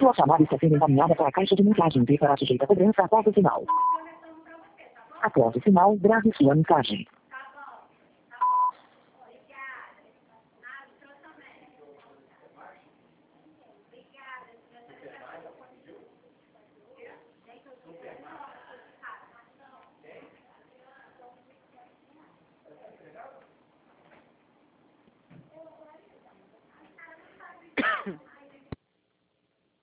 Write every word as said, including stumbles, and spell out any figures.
Sua chamada está sendo encaminhada para a caixa de mensagem e será sujeita a cobrança após o sinal. Após o sinal, grave sua mensagem.